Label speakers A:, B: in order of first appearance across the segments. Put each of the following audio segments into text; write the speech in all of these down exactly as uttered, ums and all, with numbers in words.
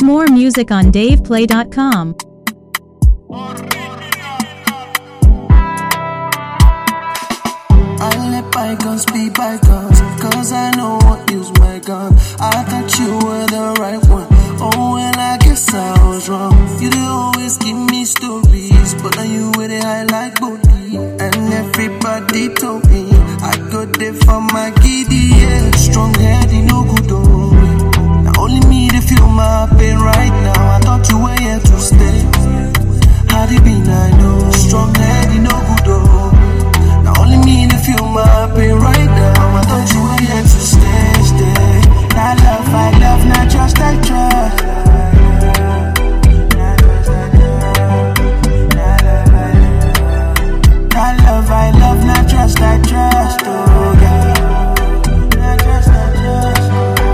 A: More music on dave play dot com.
B: I'll let bygones be bygones, cause I know what use my gun. I thought you were the right one. Oh well, I guess I was wrong. You'd always give me stories, but now you with it high like booty. And everybody told me I got there for my giddy, yeah. Strong head, no good on. Now only me to feel my pain right now. I thought you were here to stay. Had it been, I know. Strong head, no good on. Now only me to feel my pain right now. I thought you were here to stay, stay. That love, I love, not just I trust. That love, I love, not just I trust. Oh yeah. Not just I trust.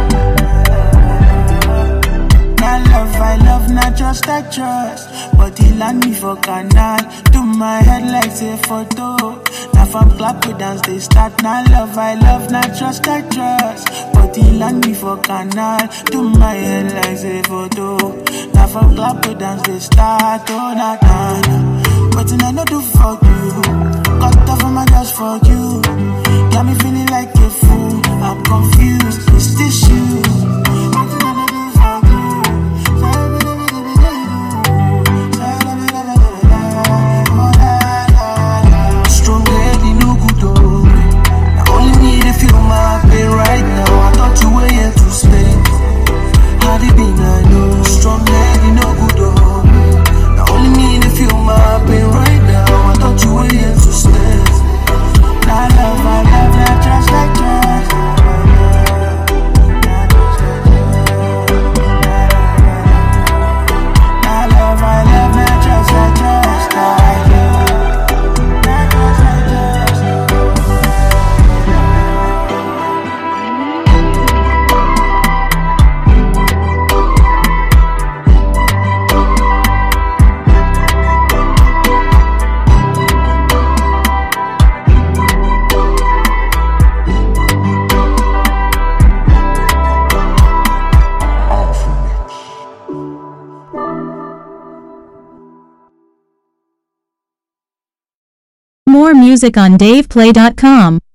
B: That love, I love, not just I trust. But he land me for canal. Do my head like say photo. Now from clap we dance they start. Now love I love, not trust I trust. But he land me for canal. Do my head like say photo. Now from clap we dance they start. Oh na na na. But I no do for you. Cut off my just for you. Got me feeling like a fool. I'm confused. It's this you. Right now, I thought you were here to stay. Had it been, I know. Strong lady, no good oh. Now only me to feel my pain right now. I thought you were here to stay. Now love, I love, not just like trust. Now love, I love, not just like trust. Not just like trust.
A: More music on dave play dot com.